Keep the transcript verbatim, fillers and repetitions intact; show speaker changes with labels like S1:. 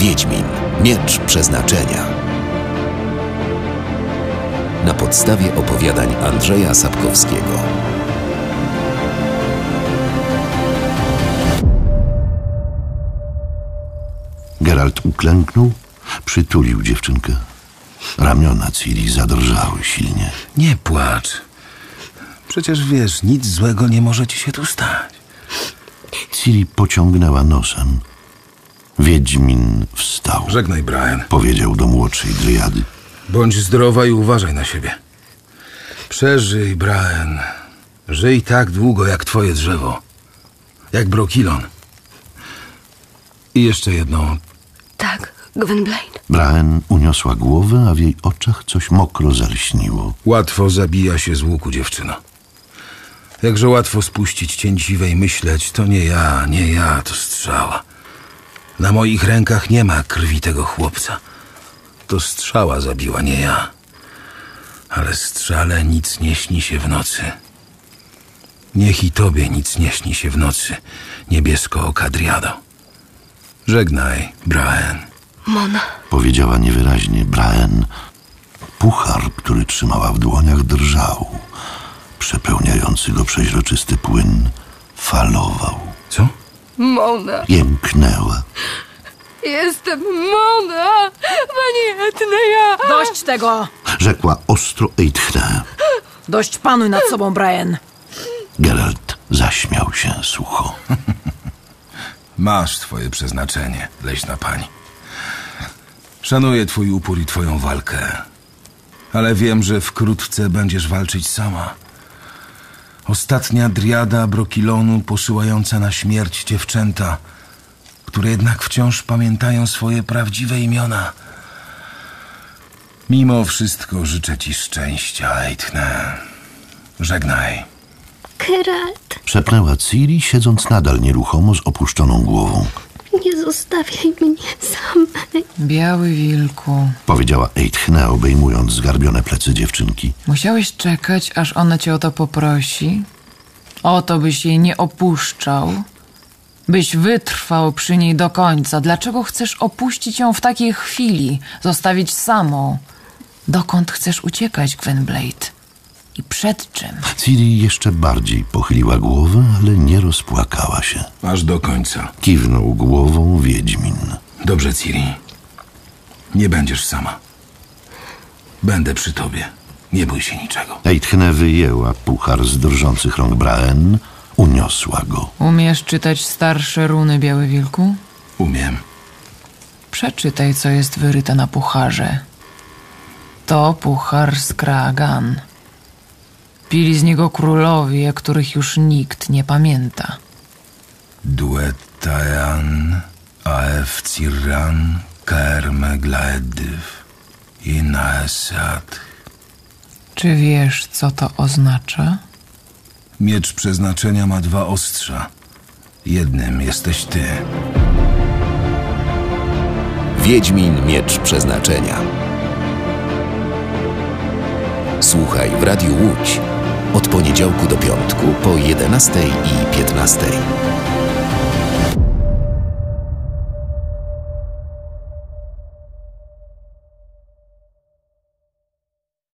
S1: Wiedźmin. Miecz Przeznaczenia. Na podstawie opowiadań Andrzeja Sapkowskiego.
S2: Geralt uklęknął, przytulił dziewczynkę. Ramiona Ciri zadrżały silnie.
S3: Nie płacz. Przecież wiesz, nic złego nie może ci się tu stać.
S2: Ciri pociągnęła nosem. Wiedźmin wstał.
S3: Żegnaj, Brian.
S2: Powiedział do młodszej dryady.
S3: Bądź zdrowa i uważaj na siebie. Przeżyj, Brian. Żyj tak długo, jak twoje drzewo. Jak Brokilon. I jeszcze jedno.
S4: Tak, Gwynbleind.
S2: Brian uniosła głowę, a w jej oczach coś mokro zalśniło.
S3: Łatwo zabija się z łuku, dziewczyno. Jakże łatwo spuścić cięciwe i myśleć, to nie ja, nie ja, to strzała. Na moich rękach nie ma krwi tego chłopca. To strzała zabiła, nie ja. Ale strzale nic nie śni się w nocy. Niech i tobie nic nie śni się w nocy, niebieskooka driado. Żegnaj, Brian.
S4: Mona.
S2: Powiedziała niewyraźnie Brian. Puchar, który trzymała w dłoniach, drżał. Przepełniający go przeźroczysty płyn falował.
S3: Co?
S4: Mona.
S2: Jęknęła.
S4: Jestem Mona. Panietna ja.
S5: Dość tego.
S2: Rzekła ostro Eithne.
S5: Dość panuj nad sobą, Brian.
S2: Geralt zaśmiał się sucho.
S3: Masz twoje przeznaczenie, leśna pani. Szanuję twój upór i twoją walkę. Ale wiem, że wkrótce będziesz walczyć sama. Ostatnia driada Brokilonu posyłająca na śmierć dziewczęta, które jednak wciąż pamiętają swoje prawdziwe imiona. Mimo wszystko życzę ci szczęścia, Eithne. Żegnaj.
S4: Geralt.
S2: Szepnęła Ciri, siedząc nadal nieruchomo z opuszczoną głową.
S4: Nie zostawiaj mnie samej.
S6: Biały wilku.
S2: Powiedziała Eithne, obejmując zgarbione plecy dziewczynki.
S6: Musiałeś czekać, aż ona cię o to poprosi? O to, byś jej nie opuszczał? Byś wytrwał przy niej do końca. Dlaczego chcesz opuścić ją w takiej chwili? Zostawić samą? Dokąd chcesz uciekać, Gwynbleind? I przed czym?
S2: Ciri jeszcze bardziej pochyliła głowę, ale nie rozpłakała się.
S3: Aż do końca.
S2: Kiwnął głową Wiedźmin.
S3: Dobrze, Ciri. Nie będziesz sama. Będę przy tobie. Nie bój się niczego.
S2: Eithne wyjęła puchar z drżących rąk Brian, uniosła go.
S6: Umiesz czytać starsze runy, Biały Wilku?
S3: Umiem.
S6: Przeczytaj, co jest wyryte na pucharze. To puchar z Kraagan. Pili z niego królowie, których już nikt nie pamięta.
S3: Duetajan, Aef Cirran, Kerme Glaedyw i Naesat.
S6: Czy wiesz, co to oznacza?
S3: Miecz Przeznaczenia ma dwa ostrza. Jednym jesteś ty.
S1: Wiedźmin. Miecz Przeznaczenia. Słuchaj w Radiu Łódź od poniedziałku do piątku po jedenastej i piętnastej.